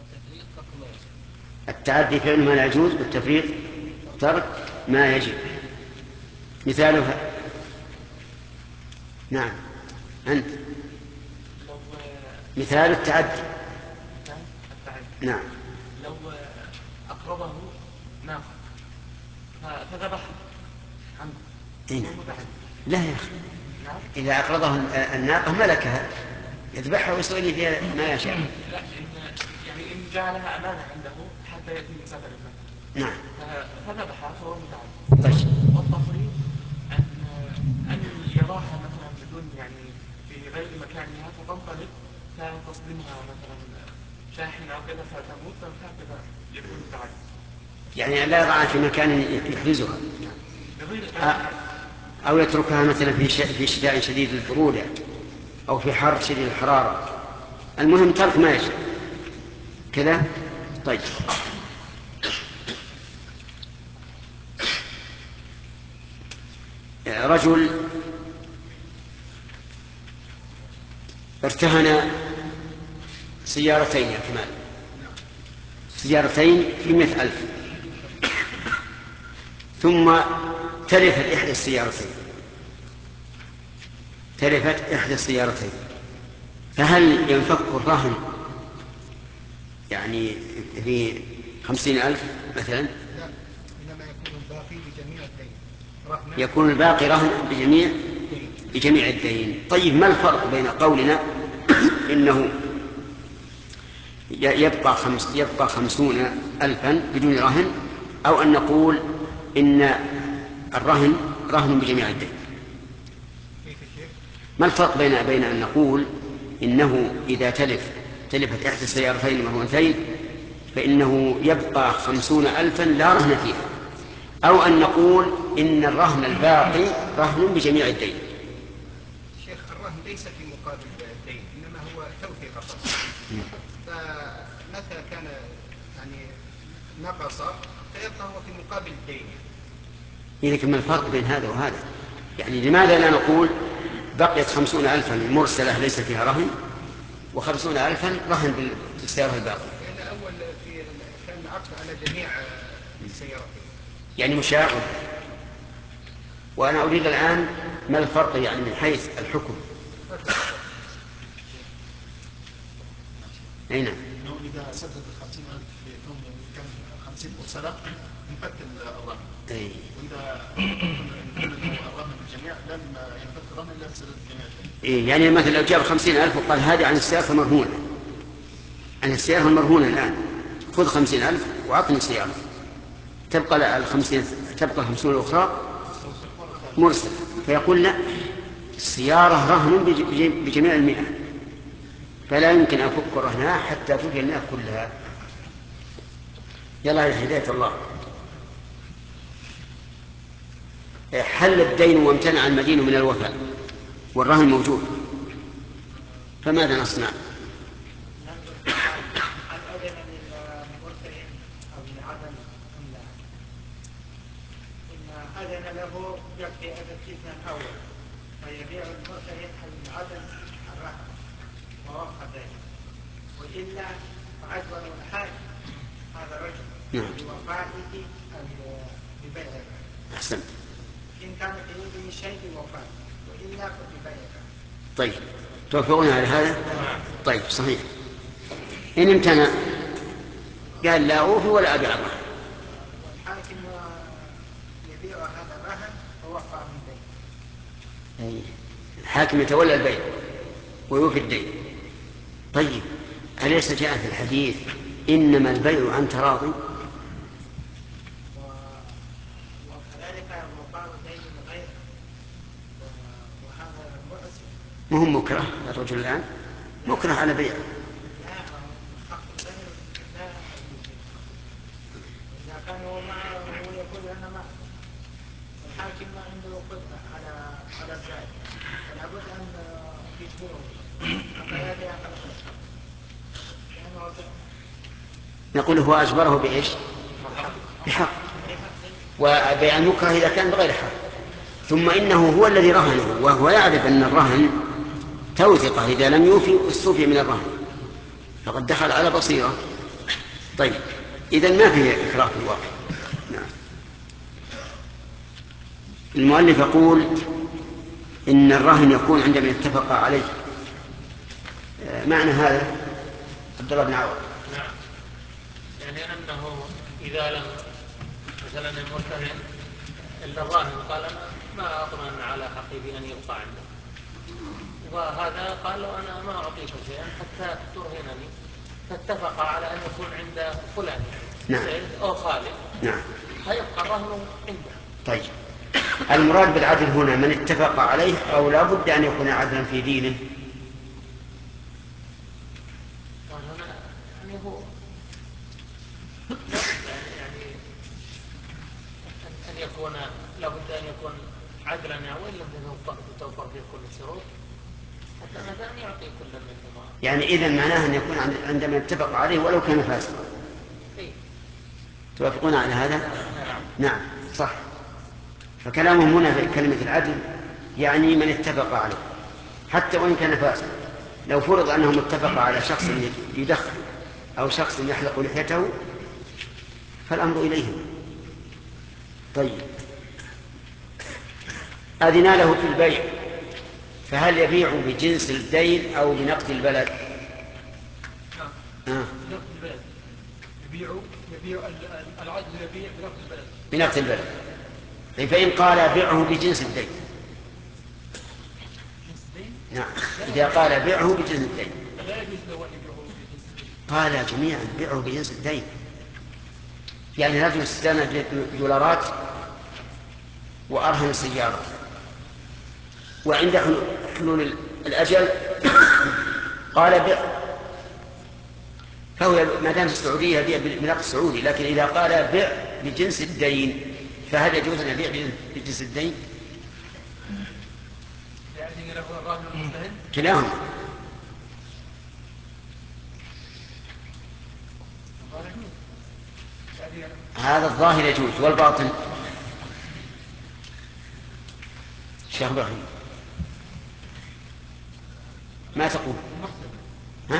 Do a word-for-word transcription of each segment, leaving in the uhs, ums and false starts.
التعدي فعل ما لا يجوز، والتفريط ترك ما يجب. مثالها نعم أنت مثال التعدي. نعم لو أقربه ناقة فذبح عنه لا يا أخي، إذا أقرضه الناقة ملكها يذبحها ويسوي فيها ما يشاء. لا يعني إن جعلها أمانة عنده حتى يأتي من سفر مثلا. نعم فذبحها فهو متعدي. طيب. والتفريط أن أن يراها مثلا بدون يعني في غير مكانها فتنطلق فتصدمها مثلا شاحن أو كذا فتموت، فهكذا يكون متعدي. يعني لا يضعها في مكان يحرزها أو يتركها مثلا في في شتاء شديد البرودة أو في حر شديد الحرارة. المهم ترك ما يشاء كذا. طيب رجل ارتهن سيارتين يا كمال، سيارتين في مئة ألف، ثم تلفت إحدى السيارتين تلفت إحدى السيارتين فهل ينفك الرهن يعني في خمسين ألف مثلا؟ لا، إنما يكون الباقي بجميع الدين. يكون الباقي رهن بجميع بجميع الدين. طيب ما الفرق بين قولنا إنه يبقى خمس يبقى خمسون ألفا بدون رهن، أو أن نقول إن الرهن رهن بجميع الدين؟ ما الفرق بين بين أن نقول إنه إذا تلف تلفت إحدى السيارتين المرهونتين فإنه يبقى خمسون ألفا لا رهن فيها، أو أن نقول إن الرهن الباقي رهن بجميع الدين؟ شيخ، الرهن ليس في مقابل الدين، إنما هو توثيق فقط. فمتى كان يعني نقص فيبقى هو في مقابل الدين. لكن ما الفرق بين هذا وهذا؟ يعني لماذا لا نقول بقيت خمسون ألفا مرسلة ليس فيها رهن وخمسون ألفا رهن بالسيارة الباقية؟ لأن أول في كان عقد على جميع السيارات يعني مشاغل. وأنا أريد الآن ما الفرق يعني من حيث الحكم؟ أين؟ إنه إذا سدد الخمسين ألف لكون كان خمسين مرسلة ينفك الرهن. أي. وإذا قلنا الرهن بالجميع لم ينفك الرهن إلا بسدد الجميع. إيه يعني مثلا لو جاب خمسين ألف وقال هذه عن السيارة مرهونة، عن السيارة المرهونة الآن خذ خمسين ألف وعطني السيارة، تبقى الخمسين تبقى الخمسون الأخرى مرسلة، فيقول لا، السيارة رهن بجميع المئة فلا يمكن أن أفك رهنها حتى تفي المئة كلها. يلا يا هداية الله. حل الدين وامتنع المدين من الوفاء والرهن موجود، فماذا نصنع؟ أذن له يكفي هذا الفتنة الأول فيبيع المرتهن عدم الرهن ووفق ذلك، وإلا فأجبر الحاج هذا الرجل بوفائه ببيع الرهن. أحسنت. إن كانت يريد شيء بوفائه وإلا فببيع الرهن. طيب توافقون على هذا؟ طيب صحيح. إن امتنع قال لا أوفي ولا أبيع الرهن، والحاكم يبيع هذا الرهن ووفى من بيع. أي الحاكم يتولى البيع ويوفي الدين. طيب أليس جاء في الحديث إنما البيع عن تراض؟ وكذلك وفاء الدين غيره، وهذا مؤسف. مهم مكره الرجل الآن مكره على بيعه. لا حق الدين لا إذا كان هو معه ويقول أنا معه، الحاكم ما عنده قدرة على على الزائد فلا بد أن يجبره فيأتي آخر الشهر. نقول هو أجبره بإيش؟ بحق. وبيع المكره إذا كان بغير حق. ثم إنه هو الذي رهنه وهو يعرف أن الرهن توثقه، إذا لم يوفي استوفي من الرهن، فقد دخل على بصيرة طيب إذن ما فيه إكراه في الواقع. نعم. المؤلف يقول إن الرهن يكون عندما اتفق عليه. معنى هذا عبد الله بن عوض. نعم، يعني أنه إذا لم مثلا المرتهن إلا الراهن قال أنا ما أطمئن على حقي بأن يبقى عنده، وهذا قال له أنا ما أعطيك شيئا حتى ترهنني، فاتفق على أن يكون عند فلان نعم. أو خالد. نعم. فيبقى الرهن عنده. طيب المراد بالعدل هنا من اتفق عليه أو لا بد أن يكون عدلا في دينه؟ يعني هو يعني أن يكون لابد أن يكون عدلا وإن لم تتوفر فيه كل الشروط حتى مثلا يعطي كل منهما. يعني إذن معناه أن يكون عندما اتفق عليه ولو كان فاسقا. إيه؟ توافقون على هذا؟ نعم. نعم صح. فكلامهم هنا في كلمة العدل يعني من اتفق عليه حتى وإن كان فاسقا. لو فرض أنهم اتفقوا على شخص يدخن أو شخص يحلق لحيته فالأمر إليهم. طيب أذن له في البيع، فهل يبيع بجنس الدين أو بنقد البلد؟ نعم. آه. بنقد البلد يبيع يبيع العدل يبيع بنقد البلد. بنقد البلد. فإن قال بيعه بجنس الدين. نعم. إذا قال بيعه بجنس الدين. لا يجوز له أن يبيعه بجنس الدين. قال جميعا بيعه بجنس الدين. يعني رجل استلم دولارات وأرهن سيارة، وعند حلول الأجل قال بيع، فهو ما دام في السعودية يبيع بنقد سعودي. لكن إذا قال بيع بجنس الدين فهل يجوز أن يبيع بجنس الدين؟ يعني له الراهن والمرتهن كلاهما. هذا الظاهر يجوز والباطن شيخ ابراهيم ما تقول؟ ها؟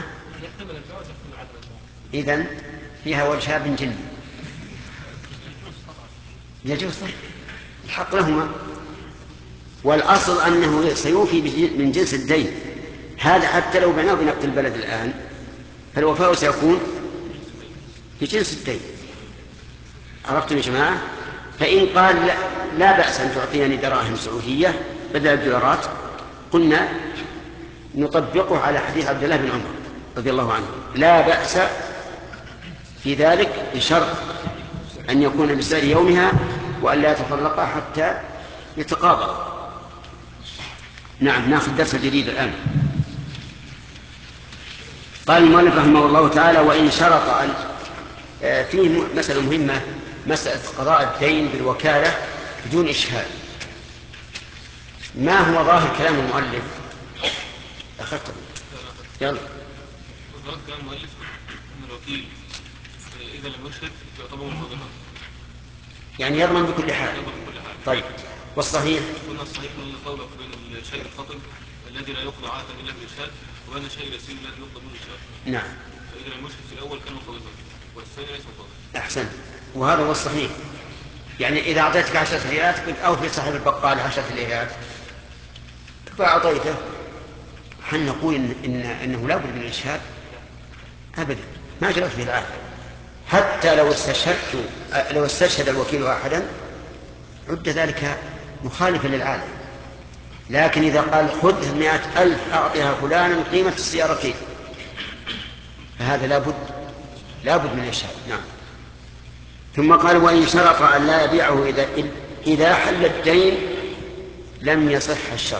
إذن فيها وجهاب جني. يجوز الحق لهما، والأصل أنه سيوفي من جنس الدين هذا حتى لو بناه بنقد البلد الآن فالوفاء سيكون بجنس الدين. عرفتم يا جماعة؟ فإن قال لا, لا بأس أن تعطيني دراهم سعودية بدل الدولارات قلنا نطبقه على حديث عبد الله بن عمر رضي الله عنه، لا بأس في ذلك بشرط أن يكون بسعر يومها وأن لا يتطلقها حتى يتقابل. نعم ناخذ درس جديد الآن. قال المؤلف رحمه الله تعالى وإن شرط فيه مسألة مهمة، مسألة قضاء الدين بالوكالة بدون إشهاد. ما هو ظاهر كلام المؤلف؟ أخذت يلا. ظاهر كلام المؤلف أن الوكيل إذا لم يشهد يعتبر مصادقا، يعني يضمن بكل حال. طيب والصحيح؟ قلنا الصحيح أن الفرق بين الشيء الخطر الذي لا يقضى عادة إلا بالإشهاد وبين الشيء اليسير الذي يقضى منه الإشهاد. نعم. فإذا لم يشهد في الأول كان مصادقا والثاني ليس مصادقا. أحسن، وهذا هو الصحيح. يعني إذا أعطيتك عشرة ريالات قلت أوفي صاحب البقال عشرة ريالات فأعطيته، هل نقول إن, إن أنه لا بد من الإشهاد؟ أبدا، ما جرت في العادة. حتى لو استشهدت لو استشهد الوكيل أحدا عد ذلك مخالفا للعادة. لكن إذا قال خذ مئة ألف أعطيها فلانا قيمة السيارتين فهذا لا بد لا بد من الإشهاد. نعم. ثم قال وإن شرط أن لا يبيعه إذا إذا حل الدين لم يصح الشرط.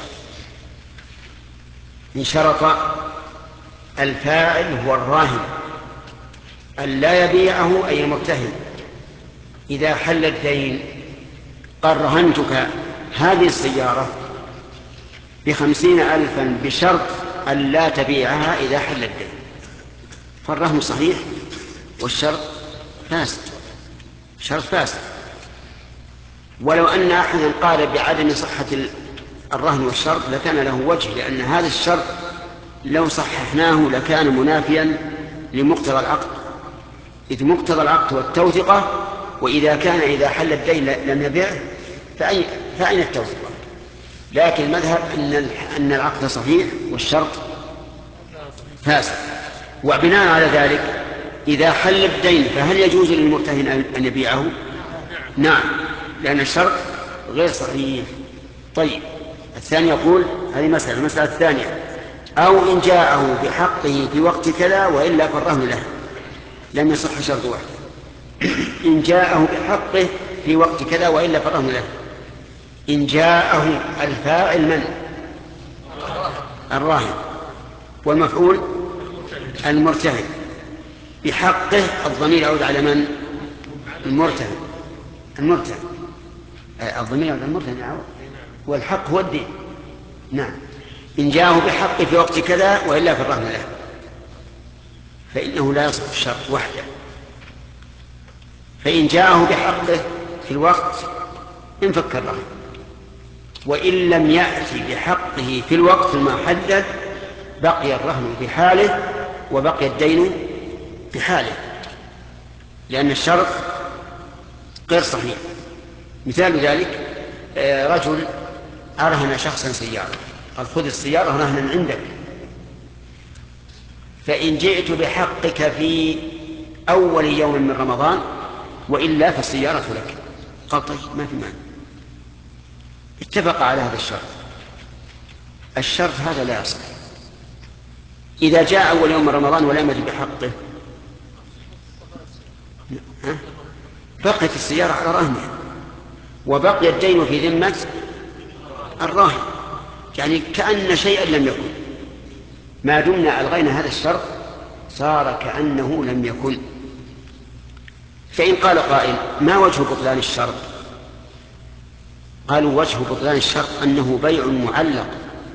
إن شرط الفاعل هو الراهن أن لا يبيعه أي المرتهن إذا حل الدين، قال رهنتك هذه السيارة بخمسين ألفا بشرط أن لا تبيعها إذا حل الدين، فالرهن صحيح والشرط فاسد، شرط فاسد. ولو أن أحدا قال بعدم صحة الرهن والشرط لكان له وجه، لأن هذا الشرط لو صححناه لكان منافيا لمقتضى العقد، إذ مقتضى العقد والتوثقة، وإذا كان إذا حل الدين لم يبيعه فأين, فأين التوثقة؟ لكن المذهب أن أن العقد صحيح والشرط فاسد. وبناء على ذلك إذا حل الدين فهل يجوز للمرتهن أن يبيعه؟ نعم، لأن الشرط غير صحيح. طيب، الثاني يقول هذه مسألة. المسألة الثانية: أو إن جاءه بحقه في وقت كذا وإلا فالرهن له. لم يصح شرط واحد. إن جاءه بحقه في وقت كذا وإلا فالرهن له. إن جاءه الفاعل من؟ الراهن، والمفعول المرتهن. بحقه الضمير يعود على من؟ المرتهن. المرتهن الضمير يعود على المرتهن، والحق هو الدين. نعم. إن جاءه بحقه في وقت كذا وإلا فالرهن له، فإنه لا يصح الشرط وحده. فإن جاءه بحقه في الوقت انفك الرهن، وإن لم يأتي بحقه في الوقت المحدد بقي الرهن في حاله وبقي الدين في حاله، لأن الشرط غير صحيح. مثال ذلك: رجل أرهن شخصا سيارة، قال خذ السيارة رهنا عندك، فإن جئت بحقك في أول يوم من رمضان وإلا فالسيارة لك. قال طيب، ما في معنى. اتفق على هذا الشرط. الشرط هذا لا يصح. إذا جاء أول يوم من رمضان ولم يجد بحقه بقيت السيارة على رهنها وبقي الدين في ذمة الراهن، يعني كأن شيئا لم يكن. ما دمنا ألغينا هذا الشرط صار كأنه لم يكن. فإن قال قائل: ما وجه بطلان الشرط؟ قالوا: وجه بطلان الشرط أنه بيع معلق،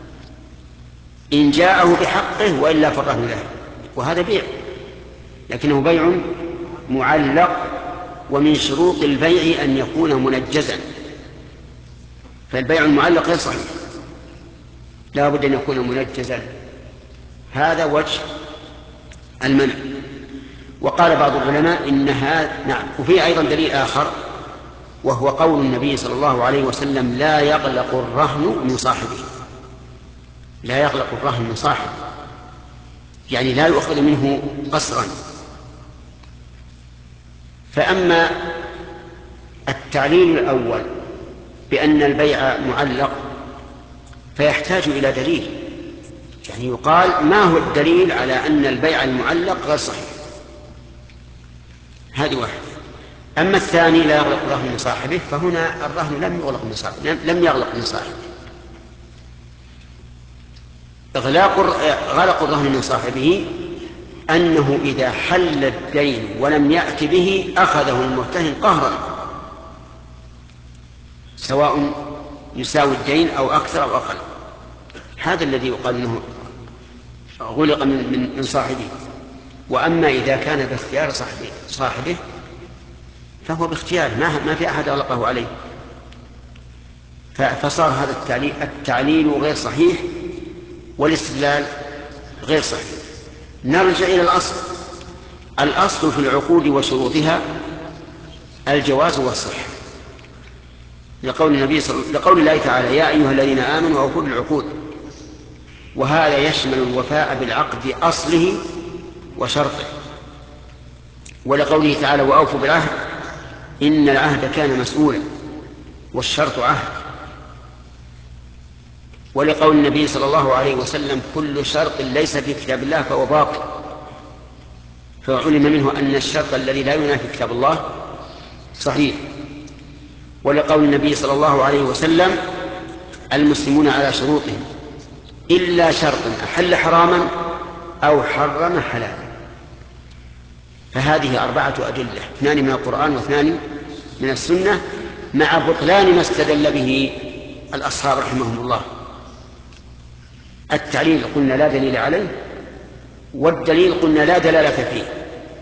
إن جاءه بحقه وإلا فالرهن له، وهذا بيع لكنه بيع معلق، ومن شروط البيع أن يكون منجزا، فالبيع المعلق غير صحيح، لا بد أن يكون منجزا. هذا وجه المنع. وقال بعض العلماء إن هذا نعم. وفيه أيضا دليل آخر، وهو قول النبي صلى الله عليه وسلم: لا يغلق الرهن من صاحبه. لا يغلق الرهن من صاحبه، يعني لا يؤخذ منه قسرا. فأما التعليل الأول بأن البيع معلق فيحتاج إلى دليل، يعني يقال: ما هو الدليل على أن البيع المعلق غير صحيح؟ هذه واحد. أما الثاني: لا يغلق الرهن من صاحبه، فهنا الرهن لم يغلق من صاحبه، لم يغلق من صاحبه. إغلاق غلق الرهن من صاحبه أنه إذا حل الدين ولم يأت به أخذه المرتهن قهرا، سواء يساوي الدين أو أكثر أو أقل. هذا الذي يقال أنه غلق من من صاحبه. وأما إذا كان باختيار صاحبه, صاحبه فهو باختيار، ما ما في أحد أغلقه عليه، فصار هذا التعليل, التعليل غير صحيح والاستدلال غير صحيح. نرجع إلى الأصل. الأصل في العقود وشروطها الجواز والصحة، لقول النبي صلى لقول الله تعالى: يا أيها الذين آمنوا أوفوا بالعقود. وهذا يشمل الوفاء بالعقد أصله وشرطه. ولقوله تعالى: وأوفوا بالعهد إن العهد كان مسؤولا، والشرط عهد. ولقول النبي صلى الله عليه وسلم: كل شرط ليس في كتاب الله فهو باطل. فعلم منه أن الشرط الذي لا ينافي كتاب الله صحيح. ولقول النبي صلى الله عليه وسلم: المسلمون على شروطهم إلا شرطا أحل حراما أو حرم حلالا. فهذه أربعة أدلة، اثنان من القرآن واثنان من السنة، مع بطلان ما استدل به الأصحاب رحمهم الله. التعليل قلنا لا دليل عليه، والدليل قلنا لا دلالة فيه،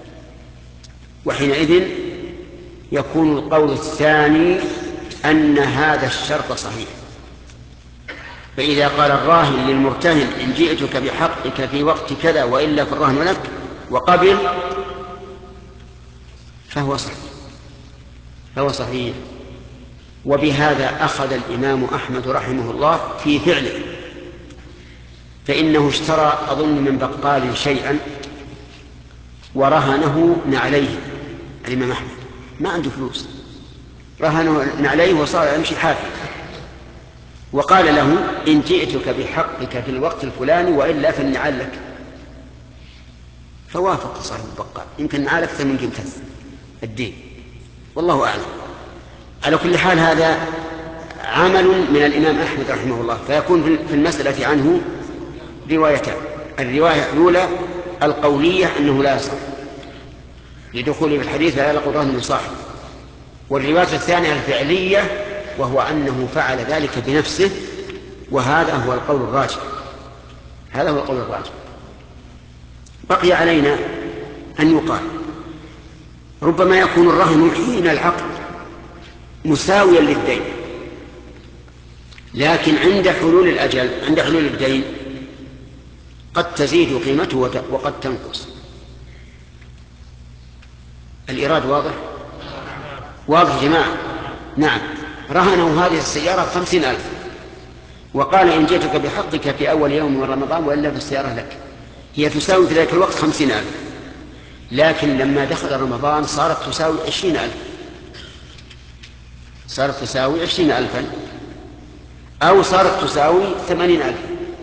وحينئذ يكون القول الثاني أن هذا الشرط صحيح. فإذا قال الراهن للمرتهن: إن جئتك بحقك في وقت كذا وإلا فالرهن لك، وقبل، فهو صحيح فهو صحيح وبهذا أخذ الإمام أحمد رحمه الله في فعله، فإنه اشترى أظن من بقال شيئا ورهنه نعليه. الإمام أحمد ما عنده فلوس، رهنه نعليه وصار يمشي حافي، وقال له إن جئتك بحقك في الوقت الفلاني وإلا فالنعال لك. فوافق صاحب البقال، يمكن نعال أكثر من قيمة الدين، والله أعلم. على كل حال هذا عمل من الإمام أحمد رحمه الله، فيكون في المسألة عنه روايتان. الرواية الأولى القولية أنه لا يصح لدخوله في الحديث لا يلقى الرهن من صاحب، والرواية الثانية الفعلية وهو أنه فعل ذلك بنفسه، وهذا هو القول الراجح هذا هو القول الراجح. بقي علينا أن يقال ربما يكون الرهن حين العقد مساويا للدين، لكن عند حلول الأجل عند حلول الدين قد تزيد قيمته وقد تنقص. الإيراد واضح واضح يا جماعة؟ نعم. رهنوا هذه السيارة خمسين ألف وقال إن جئتك بحقك في أول يوم من رمضان وإلا في السيارة لك. هي تساوي في ذلك الوقت خمسين ألف، لكن لما دخل رمضان صارت تساوي عشرين ألف صارت تساوي عشرين ألفا أو صارت تساوي ثمانين ألف.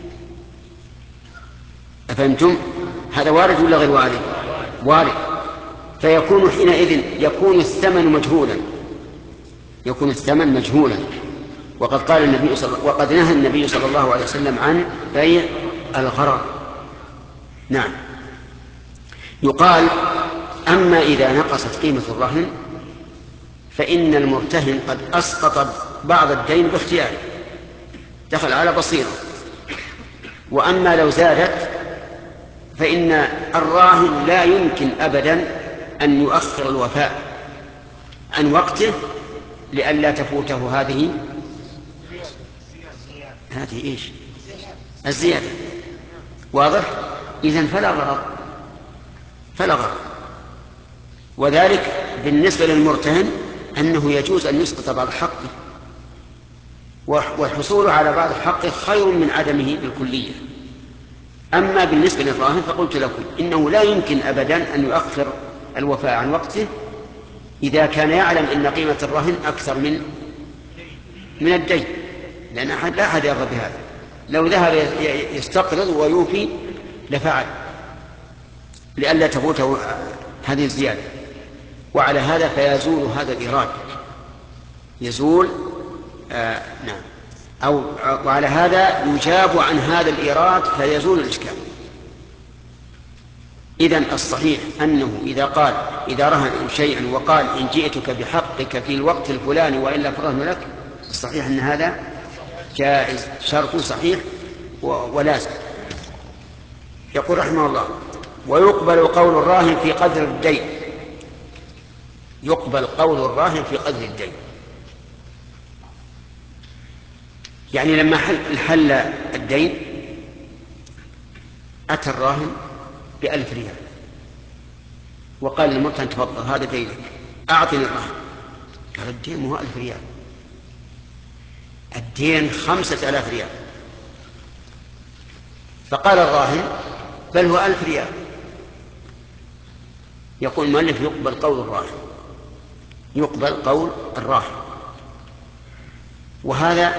أفهمتم؟ هذا وارد ولا غير وارد؟ وارد. فيكون حينئذ يكون الثمن مجهولا يكون الثمن مجهولا وقد قال النبي صلى وقد نهى النبي صلى الله عليه وسلم عن بيع الغرر. نعم. يقال أما إذا نقصت قيمة الرهن فإن المرتهن قد أسقط بعض الدين باختياره، دخل على بصيرة. وأما لو زادت فإن الراهن لا يمكن أبدا أن يؤخر الوفاء عن وقته لئلا تفوته هذه هذه إيش الزيادة. واضح؟ إذن فلا غرض فلا غرض. وذلك بالنسبة للمرتهن أنه يجوز أن يسقط بعض حقه، والحصول على بعض حقه خير من عدمه بالكلية. أما بالنسبة للراهن فقلت لكم إنه لا يمكن أبدا أن يؤخر الوفاء عن وقته إذا كان يعلم أن قيمة الرهن أكثر من من الدين، لأن أحد لا أحد يرضى بهذا. لو ذهب يستقرض ويوفي لفعل لئلا تفوته هذه الزيادة. وعلى هذا فيزول هذا الإيراد يزول آه نعم أو وعلى هذا يجاب عن هذا الإيراد فيزول الإشكال. إذن الصحيح أنه إذا قال إذا رهن شيئا وقال إن جئتك بحقك في الوقت الفلاني وإلا فرهن لك، الصحيح أن هذا جائز شرط صحيح ولازم. يقول رحمه الله ويقبل قول الراهن في قدر الدين. يقبل قول الراهن في قدر الدين، يعني لما حل, حل الدين أتى الراهن بألف ريال وقال للمرتهن تفضل هذا دينك أعطني الرهن. قال الدين مو ألف ريال، الدين خمسة آلاف ريال. فقال الراهن بل هو ألف ريال. يقول المؤلف يقبل قول الراهن يقبل قول الراهن وهذا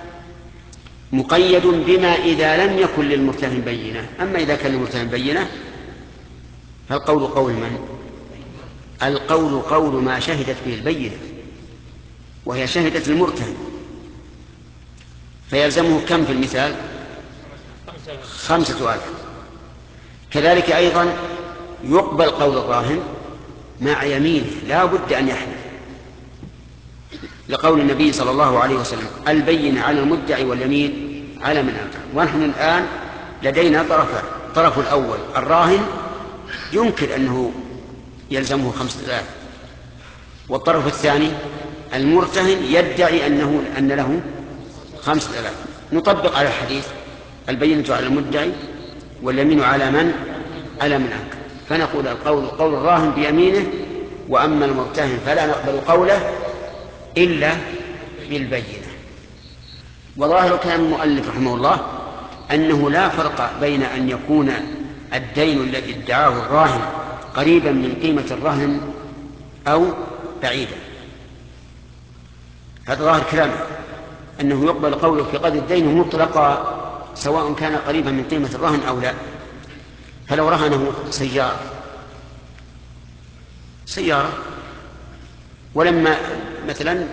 مقيد بما إذا لم يكن للمرتهن بينة. أما إذا كان للمرتهن بينة فالقول قول من؟ القول قول ما شهدت به البينة، وهي شهدت المرتهن، فيلزمه كم في المثال؟ خمسة آلاف. كذلك أيضا يقبل قول الراهن مع يمينه لا بد أن يحلف، لقول النبي صلى الله عليه وسلم البينة على المدعي واليمين على من أنكر. ونحن الآن لدينا طرفان. الطرف الأول الراهن ينكر أنه يلزمه خمسة آلاف، والطرف الثاني المرتهن يدعي أنه أن له خمسة آلاف. نطبق على الحديث البينة على المدعي واليمين على من على من أنكر، فنقول القول قول الراهن بيمينه وأما المرتهن فلا نقبل قوله إلا بالبينة. وظاهر كلام المؤلف رحمه الله أنه لا فرق بين أن يكون الدين الذي ادعاه الراهن قريبا من قيمة الرهن أو بعيدا. هذا ظاهر كلامه، أنه يقبل قوله في قدر الدين مطلقا سواء كان قريبا من قيمة الرهن أو لا. فلو رهنه سيارة سيارة ولما مثلا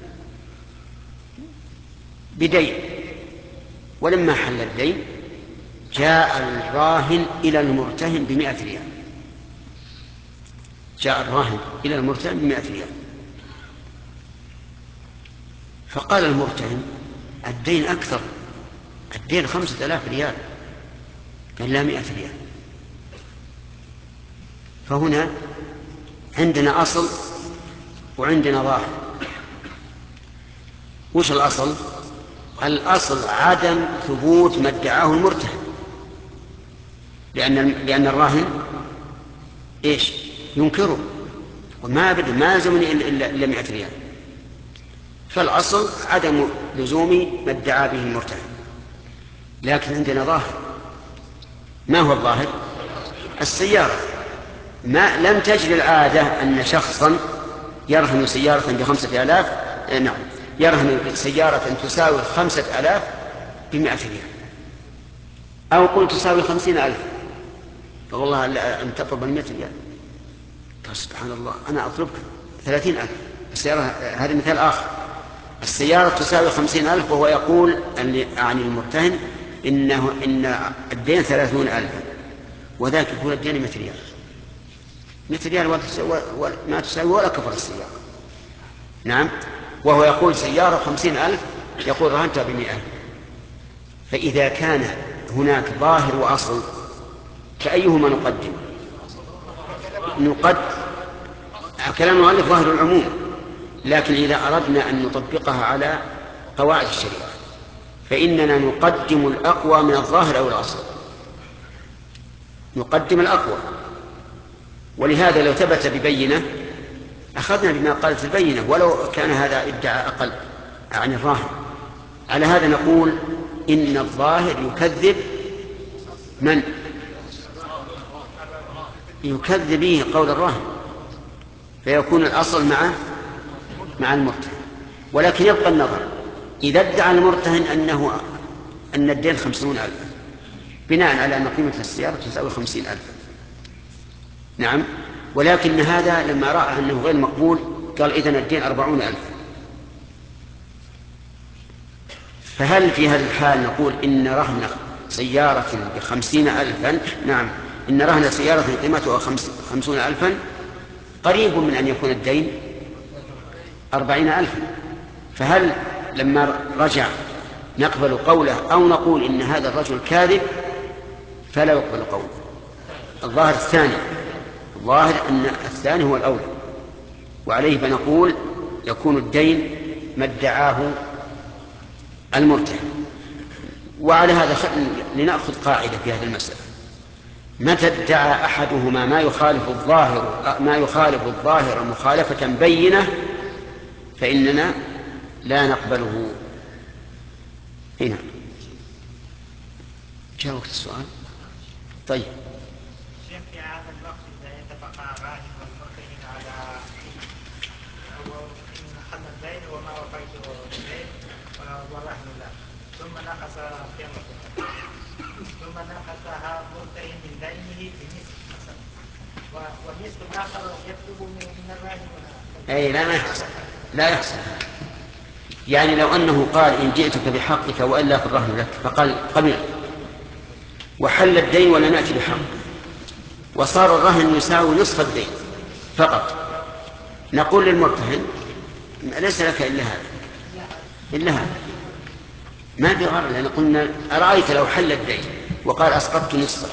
بدين، ولما حل الدين جاء الراهن إلى المرتهن بمئة ريال جاء الراهن إلى المرتهن بمئة ريال فقال المرتهن الدين أكثر، الدين خمسة آلاف ريال، قال لا مئة ريال. فهنا عندنا أصل وعندنا ظاهر. وش الأصل؟ الأصل عدم ثبوت ما ادعاه المرتهن، لأن لأن الراهن إيش ينكره وما أبدا ما زمني إلا إلا مئة ريال. فالأصل عدم لزوم ما ادعى به المرتهن. لكن عندنا ظاهر. ما هو الظاهر؟ السيارة. ما لم تجد العادة أن شخصا يرهن سيارة بخمسة آلاف نعم يرهن سيارة تساوي خمسة آلاف بمئة ريال، أو قل تساوي خمسين ألف فوالله أن تطلب المئة ريال. قال سبحان الله أنا أطلبك ثلاثين ألف. السيارة هذا مثال آخر، السيارة تساوي خمسين ألف وهو يقول عن المرتهن إنه إن الدين ثلاثون ألفا وذاك يقول الدين مئة ريال. مئة ريال ما تساوي ولا كفر السيارة. نعم. وهو يقول سيارة خمسين ألف يقول رهنتها بمئة. فإذا كان هناك ظاهر وأصل فأيهما نقدم؟ نقدم كلام المؤلف ظاهر العموم، لكن إذا أردنا أن نطبقها على قواعد الشريعة فإننا نقدم الأقوى من الظاهر أو الأصل. نقدم الأقوى. ولهذا لو ثبت ببينة أخذنا بما قالت البينة ولو كان هذا ادعى أقل عن الراهن. على هذا نقول إن الظاهر يكذب من؟ يكذب به قول الراهن، فيكون الأصل مع مع المرتهن. ولكن يبقى النظر إذا ادعى المرتهن أنه أن الدين خمسون ألف بناء على أن قيمة السيارة تساوي خمسين ألف. نعم. ولكن هذا لما رأى أنه غير مقبول قال إذن الدين أربعون ألف. فهل في هذا الحال نقول إن رهن سيارة بخمسين ألفا نعم إن رهن سيارة قيمتها خمسون ألفا قريب من أن يكون الدين أربعين ألفا؟ فهل لما رجع نقبل قوله أو نقول إن هذا الرجل كاذب فلا يقبل قوله؟ الظاهر الثاني، الظاهر أن الثاني هو الأولى، وعليه فنقول يكون الدين ما ادعاه المرتهن. وعلى هذا لنأخذ قاعدة في هذه المسألة: متى ادعى أحدهما ما يخالف الظاهر ما يخالف الظاهر مخالفة بينة فإننا لا نقبله. هنا جاء وقت السؤال. طيب في هذا الوقت إذا اتفق الراهن والمرتهن على إن حل الدين وما وفيته بالدين ورهن له ثم نقص قيمته ثم نقصها مرتهن من دينه بنصف مثلا والنصف الآخر يطلب من الراهن. أي لا ما يحصل لا يحصل. يعني لو أنه قال إن جئتك بحقك وإلا فالرهن لك فقال قبل وحل الدين ولا نأتي بحق وصار الرهن يساوي نصف الدين فقط، نقول للمرتهن ليس لك إلا هذا إلا هذا ما بغير. لأن قلنا أرأيت لو حل الدين وقال أسقطت نصفه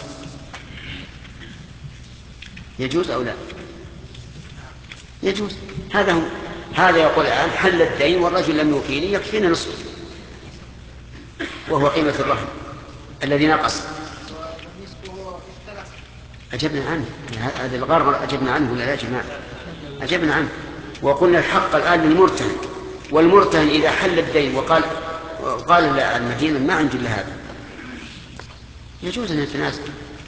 يجوز أو لا؟ يجوز. هذا هو. هذا يقول الآن حل الدين والرجل لم يوفيني يكفينا نصفه وهو قيمة الرهن الذي نقص. أجبنا عنه. هذا الغرر أجبنا عنه ولا لا يا جماعة؟ أجبنا عنه وقلنا الحق الآن للمرتهن، والمرتهن إذا حل الدين وقال قال المدينة ما عندي إلا هذا يجوز أن يتنازل.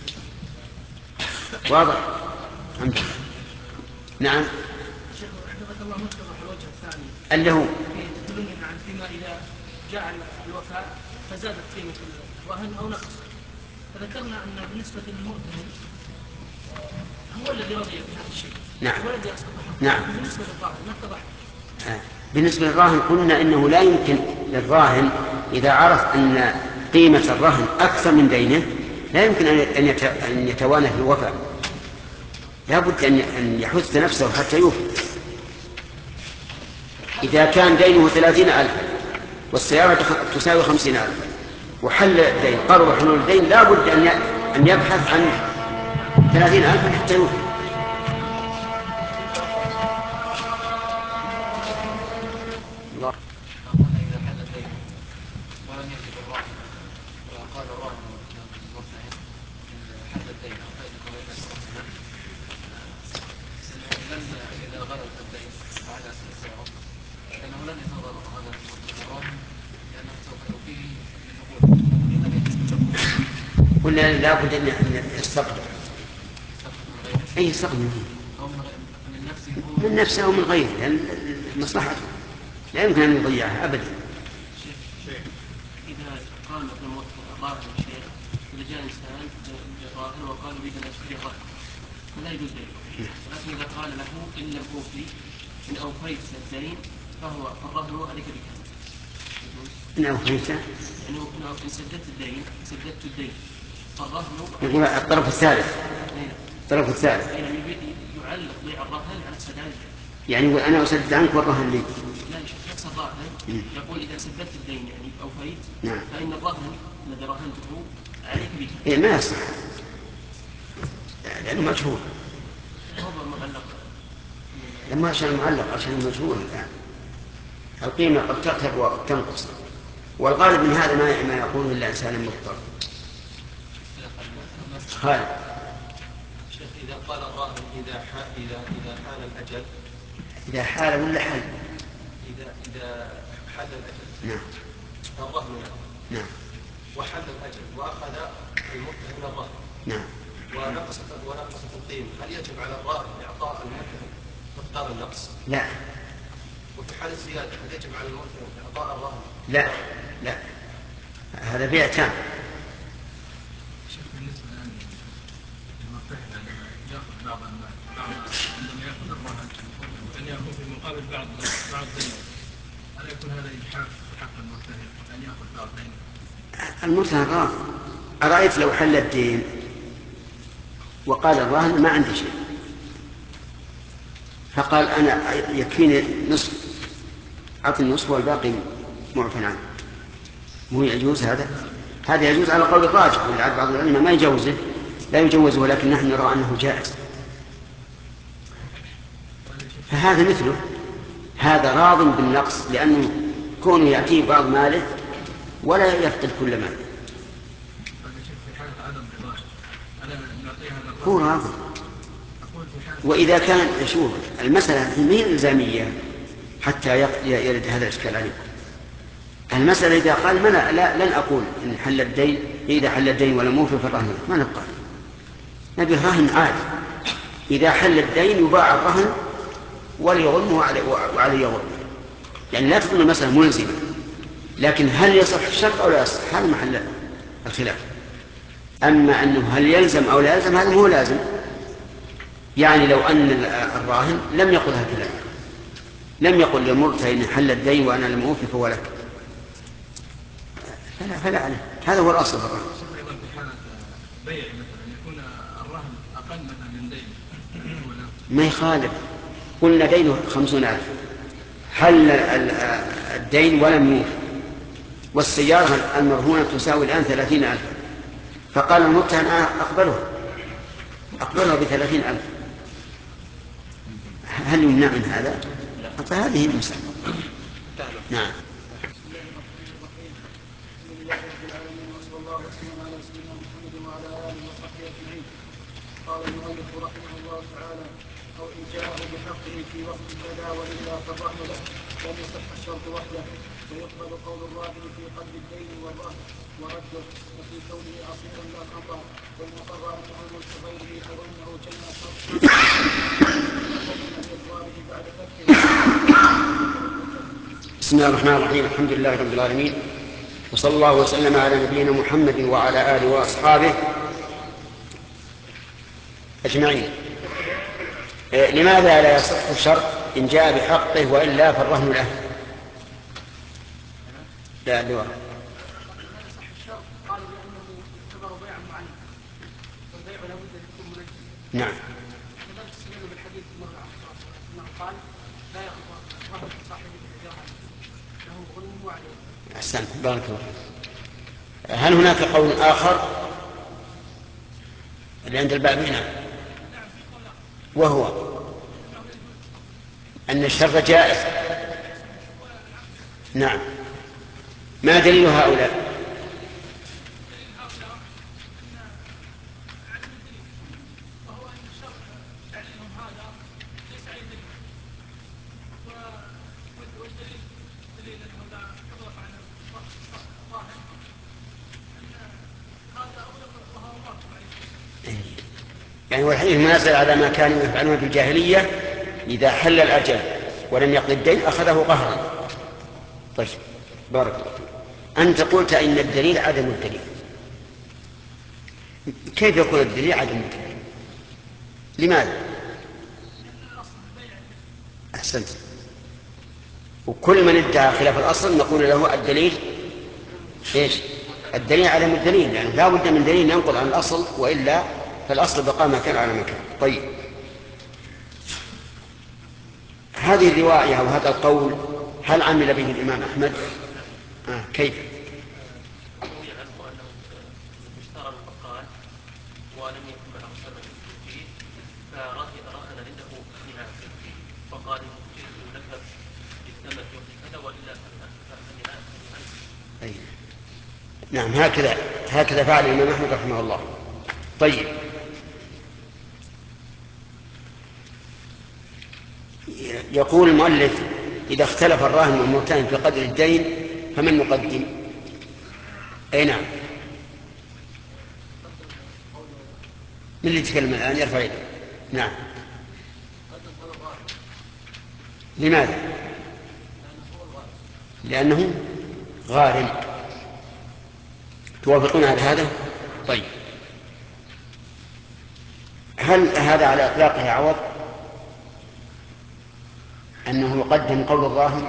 واضح؟ الحمد لله. نعم. الله متضح الوجه الثاني اللي هو تدلنا عن فيما إذا جاء الوفاء فزادت قيمة الرهن أو نقص، فذكرنا أن بالنسبة للمرتهن هو الذي رضي بهذا الشيء. نعم. هو الذي أسقط. نعم. بالنسبة للراهن ما اتضح. بالنسبة للراهن قلنا إنه لا يمكن للراهن إذا عرف أن قيمة الرهن أكثر من دينه لا يمكن أن يتوانى في الوفاء، لا بد أن يحث نفسه حتى يوفي. إذا كان دينه ثلاثين ألف والسيارة تساوي خمسين ألف وحل الدين قرب حلول الدين لا بد أن يبحث عن ثلاثين ألف حتى يوفي. قلنا لا بد أن يستقبل أي يستقبل من نفسه ومن غيره لأن مصلحته لا يمكن أن يضيعها أبدا. إذا قال ابن الراهن الشيخ إذا جاء إنسان بالراهن وقال أريد أن أشتري الراهن فلا يجوز ذلك، لكن إذا قال له إن لم أوفي إن أوفيت الدين فهو الرهن عليك بكذا. إن أوفيت يعني إن سددت الدين سددت الدين فالرهن يقول الطرف الثالث الطرف الثالث يعني يعلق بيع الرهن على السداد، يعني يقول أنا أسدد عنك والرهن لي. لا نفس الراهن يقول إذا سددت الدين يعني أوفيت نعم. فإن الرهن الذي رهنته عليك به. إيه ما يصح لأنه مجهول. هو معلق لما عشان المعلق عشان المجهول الآن القيمة قد ترتب وقد تنقص، والغالب من هذا ما ما يقوله إلا إنسان مضطر. خالد. شيخ إذا قال الراهن إذا حال إذا إذا حال الأجل إذا حال ولا حل؟ إذا إذا حل الأجل. نعم. الرهن نعم. وحل الأجل وأخذ المرتهن الرهن. نعم. ونقصت ونقصت القيمة، هل يجب على الراهن إعطاء المرتهن مقدار النقص؟ لا. وفي حال الزيادة هل يجب على المرتهن إعطاء الراهن؟ لا لا هذا بيع تام. شيخ بالنسبة للمرتهن عندما يأخذ بعض بعض عندما يأخذ الرهن وأن يأخذ في مقابل بعض بعض دينه، هل يكون هذا إجحاف في حق المرتهن أن يأخذ بعض دينه؟ المرتهن راهن. أرأيت لو حل الدين وقال الراهن ما عندي شيء فقال أنا يكفيني نصف أعطي النصف والباقي معفى عنه، مو يجوز هذا؟ هذا يجوز على قول الراجح، ولعل بعض العلماء ما يجوزه لا يجوزه ولكن نحن نرى أنه جائز. فهذا مثله هذا راض بالنقص لأنه كونه يأتيه بعض ماله ولا يفقد كل ماله. هو راضي. وإذا كان شوف المسألة ما هي إلزامية حتى يرد هذا الإشكال عليكم. المسألة إذا قال من لا لن أقول إن حل الدين إذا حل الدين ولم يوفي فالرهن ما نبقى نبي رهن عادي. إذا حل الدين يباع الرهن وليغنه وعليه يغن، يعني لا تكون المسألة ملزمة، لكن هل يصح الشرط أو لا يصح هذا محل الخلاف. أما أنه هل يلزم أو لا يلزم هذا هو لازم، يعني لو أن الراهن لم يقل هكذا لم يقل للمرتهن حل الدين وأنا لم أوفي فهو لك فلا فلا عليه. هذا هو الأصل في الرهن. أيضا في حالة بيع مثلا يكون الرهن أقل مثلا من دين ما يخالف. قلنا دينه خمسون ألف حل الدين ولم يوفي والسيارة المرهونة تساوي الآن ثلاثين ألف فقال المرتهن أنا أقبله أقبله بثلاثين ألف، هل يمنع من هذا؟ فهذه المسألة. نعم. قال المؤلف رحمه الله تعالى أو إن جاءه بحقه في وقت كذا وإلا فالرهن له لم يصح الشرط وحده. ويقبل قول الراهن في قدر الدين والرهن ورده وفي كونه أصيلا لا خطأ. وإن أقر أنه ملك غيره أو أنه جمع شرطا لإقراره بعد فكه. بسم الله الرحمن الرحيم. الحمد لله رب العالمين، وصلى الله وسلم على نبينا محمد وعلى آله وأصحابه أجمعين. لماذا لا يصح الشرط إن جاء بحقه وإلا فالرهن له؟ لا اللواء. قالوا بأنه يعتبر بيعا معين والبيع لا بد أن يكون منجز. نعم. كذلك استدلوا بالحديث المر على الصلاة والسلام أنه قال لا يأخذ رهن صاحب الإجارة له غنم وعليه. أحسنت، بارك الله. هل هناك قول آخر اللي عند البابين وهو أن الشر جائز؟ نعم. ما دليل هؤلاء؟ يعني والحديث منزل على ما كانوا يفعلون في الجاهلية، إذا حل الأجل ولم يقض الدين أخذه قهرا. طيب بارك الله. أنت قلت إن الدليل عدم الدليل. كيف يكون الدليل عدم الدليل؟ لماذا؟ أحسنت. وكل من ادعى خلاف الأصل نقول له الدليل إيش؟ الدليل عدم الدليل، يعني لا بد من دليل ينقل عن الأصل، وإلا فالأصل بقى مكان على مكان. طيب هذه الرواية أو هذا القول هل عمل به الإمام أحمد؟ آه كيف؟ روي عنه أنه اشترى البقال ولم يكن معه ثمن فيه فرهن عنده بها فقال جئت لك بالثمن يوم كذا وإلا أي نعم، هكذا هكذا فعل الإمام أحمد رحمه الله. طيب يقول المؤلف إذا اختلف الراهن والمرتهن في قدر الدين فمن نقدم؟ أي نعم. من اللي يتكلم الآن يرفع يده؟ نعم. لماذا؟ لأنه غارم. توافقون على هذا؟ طيب هل هذا على إطلاقه عوض أنه يقدم قول الراهن؟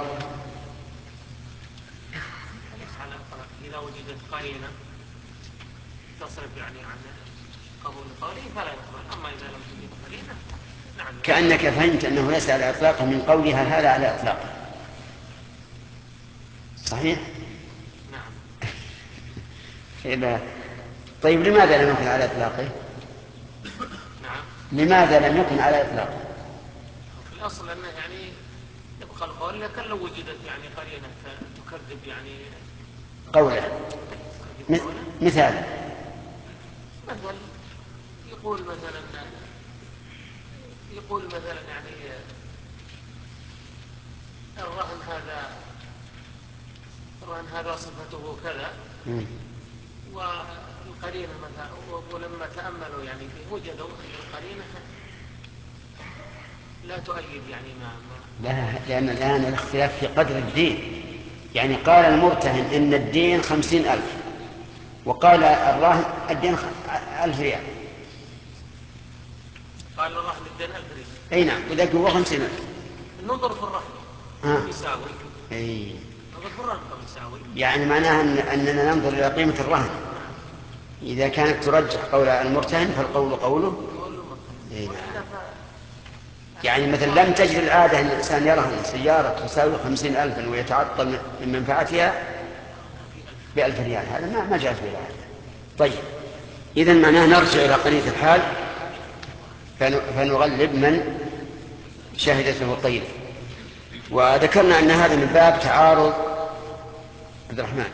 إذا وجدت قرينة تصرف يعني عن قبول قوله فلا يقبل، أما إذا لم توجد قرينة نعم. كأنك فهمت أنه ليس على إطلاقه من قولها هذا على إطلاقه. صحيح؟ نعم. إذا طيب لماذا لم يكن على إطلاقه؟ نعم. لماذا لم يكن على إطلاقه؟ في الأصل أنه يعني يبقى القول لكن لو وجدت يعني قرينة تكذب يعني قوله. مثال مثلا يقول مثلا يقول مثلا يعني الرهن هذا الرهن هذا صفته كذا والقرينة مثلا، ولما تأملوا يعني فيه وجدوا أن القرينة لا تؤيد يعني ما, ما لا، لأن الآن الاختلاف في قدر الدين. يعني قال المرتهن إن الدين خمسين ألف وقال الراهن الدين ألف ريال. قال الرهن الدين ألف ريال. أي نعم، وذاك هو خمسين ألف. ننظر في الرهن آه. يساوي. أي. ننظر في الرهن يساوي. يعني معناها أن أننا ننظر إلى قيمة الرهن. إذا كانت ترجح قول المرتهن فالقول قوله. أي نعم. يعني مثلا لم تجد العادة أن الإنسان يرهن سيارة تساوي خمسين ألفا ويتعطل من منفعتها بألف ريال، هذا ما ما جاز بالعادة. طيب إذن معناه نرجع إلى قرية الحال فنغلب من شهدته الطيب. وذكرنا أن هذا من باب تعارض عبد الرحمن،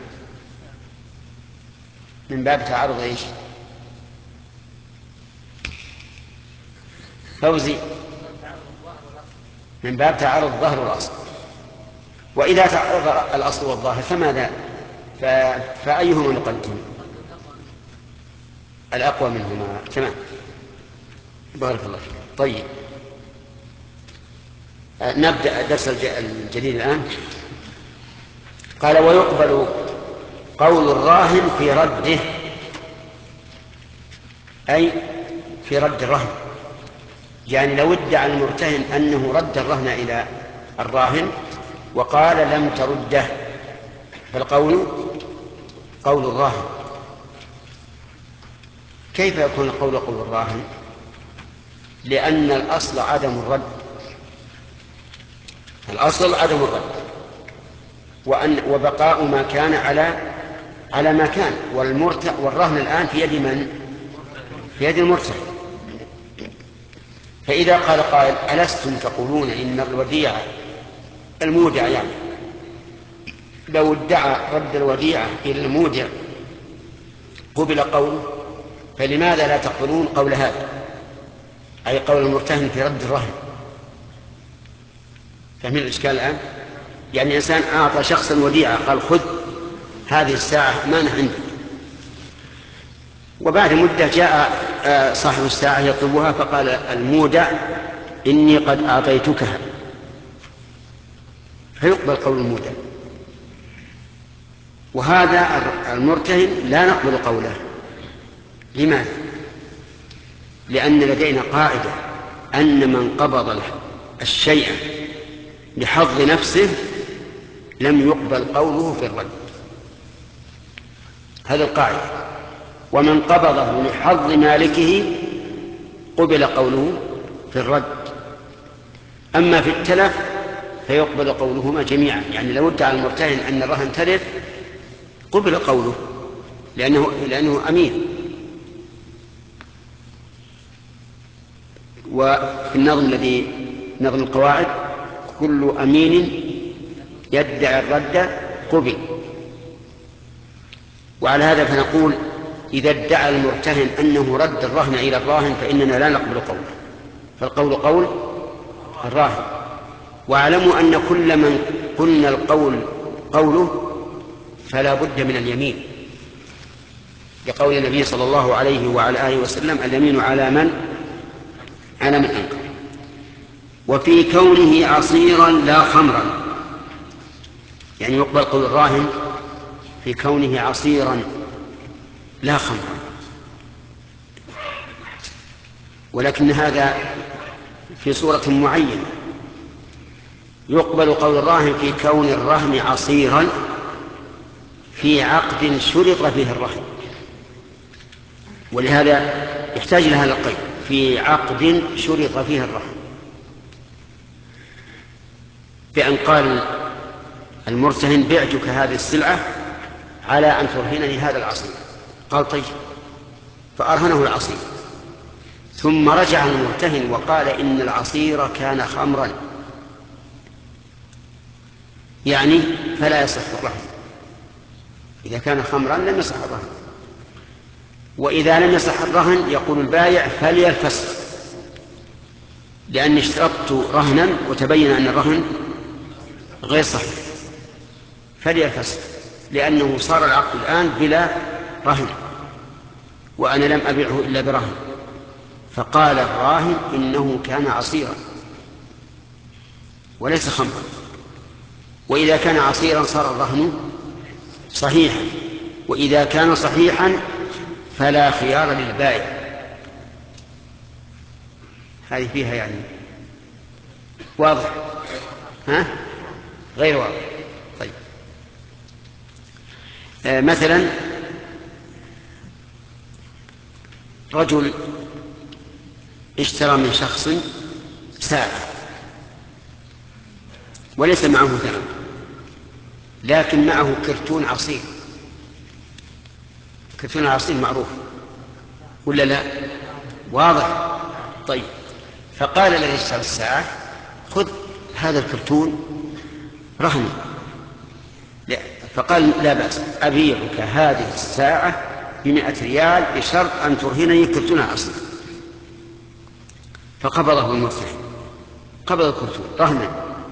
من باب تعارض إيش؟ فوزي. من باب تعارض الظاهر والأصل. وإذا تعارض الأصل والظاهر فماذا؟ فأيهما نقدم؟ الأقوى منهما. تمام، بارك الله فيك. طيب، نبدأ الدرس الجديد الآن. قال: ويقبل قول الراهن في رده، أي في رد الرهن. يعني لو ادعى المرتهن أنه رد الرهن إلى الراهن وقال لم ترده، فالقول قول الراهن. كيف يكون القول قول الراهن؟ لأن الأصل عدم الرد، الأصل عدم الرد، وأن وبقاء ما كان على على ما كان. والمرتهن والرهن الآن في يد من؟ في يد المرتهن. فإذا قال قائل: ألستم تقولون إن الوديعة المودع، يعني لو ادعى رد الوديعة إلى المودع قبل قوله، فلماذا لا تقبلون قول هذا، أي قول المرتهن في رد الرهن؟ فهمين الإشكال الآن؟ يعني إنسان أعطى شخصا وديعة، قال: خذ هذه الساعة أمانة عندك، وبعد مدة جاء صاحب الساعة يطلبها، فقال المودع: إني قد أعطيتكها، فيقبل قول المودع. وهذا المرتهن لا نقبل قوله. لماذا؟ لأن لدينا قاعدة أن من قبض الشيء لحظ نفسه لم يقبل قوله في الرد. هذا القاعدة. ومن قبضه لحظ مالكه قبل قوله في الرد. أما في التلف فيقبل قولهما جميعا. يعني لو ادعى المرتهن أن الرهن تلف قبل قوله، لأنه, لأنه أمين. وفي النظم الذي نظم القواعد: كل أمين يدعي الرد قبل. وعلى هذا فنقول: إذا ادعى المرتهن أنه رد الرهن إلى الراهن فإننا لا نقبل قوله، فالقول قول الراهن. واعلموا أن كل من قلنا القول قوله فلا بد من اليمين، لقول النبي صلى الله عليه وعلى آله وسلم: اليمين على من على من أنكر. وفي كونه عصيرا لا خمرا، يعني يقبل قول الراهن في كونه عصيرا لا خمرا. ولكن هذا في صورة معينة. يقبل قول الراهن في كون الرهن عصيرا في عقد شرط فيه الرهن، ولهذا يحتاج إلى هذا القيد: في عقد شرط فيه الرهن. بأن قال المرتهن: بعتك هذه السلعة على أن ترهنني هذا العصير. قال: طيب، فأرهنه العصير، ثم رجع المرتهن وقال إن العصير كان خمرا، يعني فلا يصح الرهن. إذا كان خمرا لم يصح الرهن. وإذا لم يصح الرهن يقول البائع: فلي الفسخ، لأني اشترطت رهنا وتبين أن الرهن غير صحيح، فلي الفسخ، لأنه صار العقد الآن بلا رهن وأنا لم أبيعه إلا برهن. فقال الراهن: إنه كان عصيرا وليس خمرا. وإذا كان عصيرا صار الرهن صحيحا، وإذا كان صحيحا فلا خيار للبائع. هذه فيها يعني واضح؟ ها؟ غير واضح. طيب، آه مثلا رجل اشترى من شخص ساعة وليس معه ثمن، لكن معه كرتون عصير. كرتون العصير معروف ولا لا؟ واضح. طيب، فقال الذي اشترى الساعة: خذ هذا الكرتون رهن. لا. فقال: لا بأس، أبيعك هذه الساعة بمئة ريال بشرط أن ترهنني كرتون العصير. فقبضه المرتهن قبض الكرتون رهنا،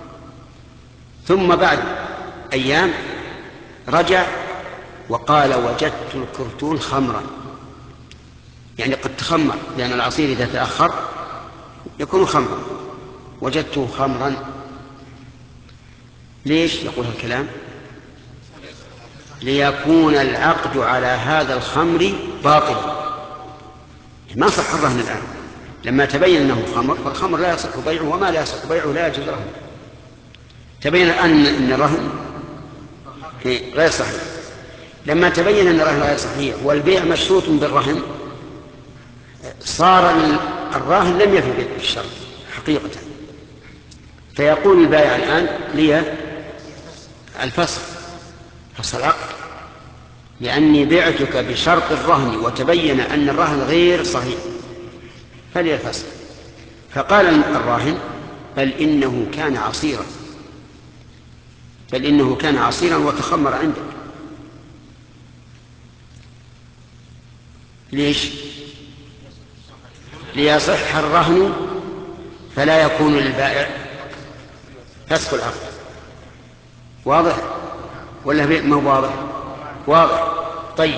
ثم بعد أيام رجع وقال وجدت الكرتون خمرا، يعني قد تخمر، لأن العصير إذا تأخر يكون خمرا، وجدته خمرا. ليش يقول الكلام؟ ليكون العقد على هذا الخمر باطلا، ما صح الرهن الآن لما تبين أنه خمر، فالخمر لا يصح بيعه، وما لا يصح بيعه لا يجوز رهنه. تبين الآن أن الرهن غير صحيح، لما تبين أن الرهن غير صحيح والبيع مشروط بالرهن صار الراهن لم يفي بالشرط حقيقة، فيقول البائع الآن لي الفسخ، فصل العقد، لأني بعتك بشرط الرهن وتبين أن الرهن غير صحيح فلي الفسخ. فقال الراهن بل إنه كان عصيرا، بل إنه كان عصيرا وتخمر عندك. ليش؟ ليصح الرهن فلا يكون للبائع فسخ العقد. واضح ولا ما هو واضح؟ واضح. طيب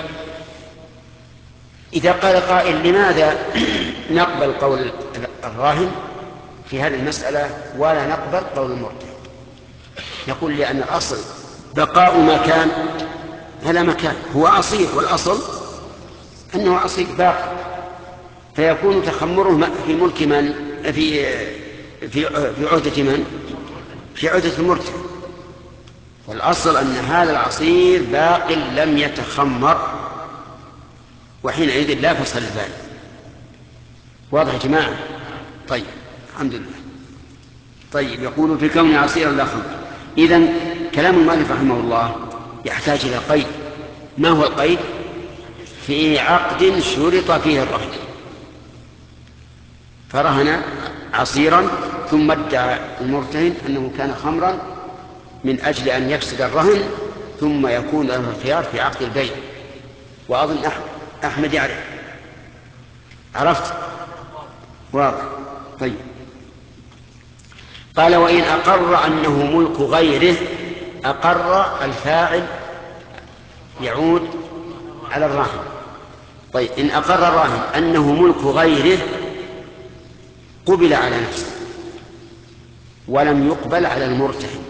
إذا قال قائل لماذا نقبل قول الراهن في هذه المسألة ولا نقبل قول المرتهن؟ نقول لأن الأصل بقاء مكان هذا مكان هو عصير، والأصل أنه عصير باقي، فيكون تخمره في ملك من؟ في في في عهدة من؟ في عهدة المرتهن. والأصل أن هذا العصير باق لم يتخمر، وحينئذ لا فصل البائع. واضح يا جماعة؟ طيب الحمد لله. طيب يقول في كون عصيرا لا خمر. إذن كلام المؤلف رحمه الله يحتاج إلى قيد. ما هو القيد؟ في عقد شرط فيه الرهن، فرهن عصيرا ثم ادعى المرتهن أنه كان خمرا من أجل أن يفسد الرهن، ثم يكون له الخيار في عقد البيع. وأظن أحمد يعرف. عرفت؟ واضح. طيب قال وإن أقر أنه ملك غيره، أقر الفاعل يعود على الراهن. طيب إن أقر الراهن أنه ملك غيره قبل على نفسه ولم يقبل على المرتهن،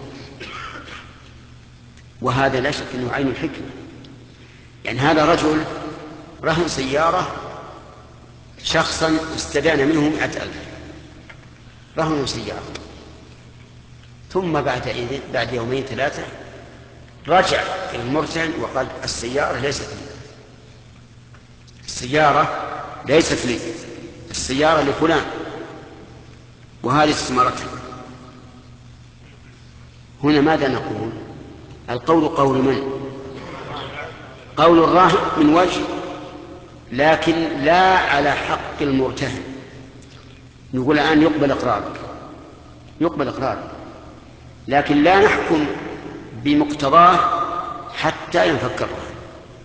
وهذا لا شك أنه عين الحكمة. يعني هذا رجل رهن سيارة شخصا استدان منه مئة ألف، رهن سيارة، ثم بعد إذن بعد يومين ثلاثة رجع إلى المرتهن وقال السيارة ليست لي، السيارة ليست لي، السيارة لفلان وهذه استثمارته. هنا ماذا نقول؟ القول قول من؟ قول الراهن من وجه، لكن لا على حق المرتهن. نقول الآن يقبل إقرارك، يقبل إقرارك، لكن لا نحكم بمقتضاه حتى ينفك الرهن،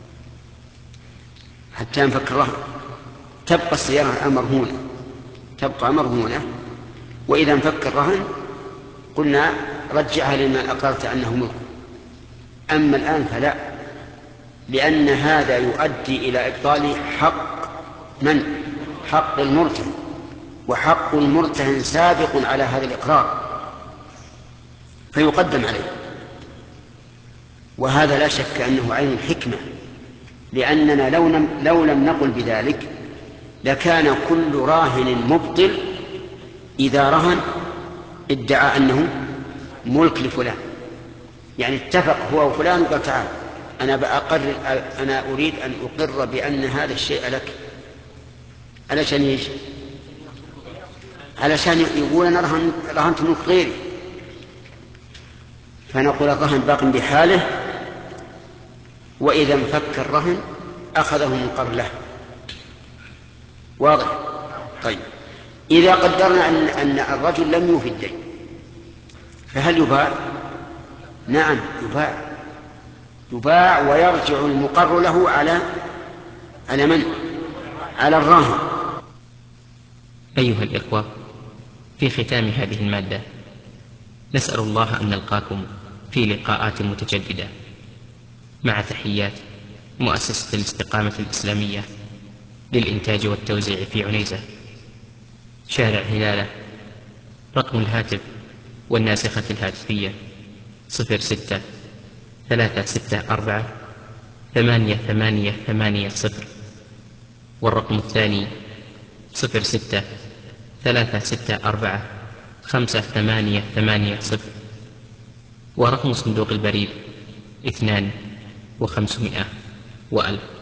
حتى ينفك الرهن. تبقى السيارة مرهونة، تبقى مرهونة، وإذا انفك الرهن قلنا رجعها لمن أقررت أنه ملك. أما الآن فلا، لأن هذا يؤدي إلى إبطال حق من؟ حق المرتهن، وحق المرتهن سابق على هذا الإقرار فيقدم عليه. وهذا لا شك أنه عين الحكمة، لأننا لو لم, لو لم نقل بذلك لكان كل راهن مبطل إذا رهن ادعى أنه ملك لفلان، يعني اتفق هو وفلان وقال تعال أنا بأقر أنا أريد أن أقر بأن هذا الشيء لك، علشان ايش؟ علشان يقول أنا رهن رهنت ملك غيري، فنقول الرهن باق بحاله، وإذا انفك الرهن أخذه مقر له. واضح؟ طيب إذا قدرنا أن, أن الرجل لم يوفي الدين فهل يباع؟ نعم يباع، يباع ويرجع المقر له على على من؟ على الراهن. أيها الإخوة، في ختام هذه المادة نسأل الله أن نلقاكم في لقاءات متجددة، مع تحيات مؤسسة الاستقامة الإسلامية للإنتاج والتوزيع في عنيزة، شارع هلالة. رقم الهاتف والناسخة الهاتفية صفر ستة ثلاثة ستة أربعة ثمانية ثمانية ثمانية صفر، والرقم الثاني صفر ستة ثلاثة ستة أربعة خمسة ثمانية ثمانية صفر، ورقم صندوق البريد اثنان وخمسمائة وألف.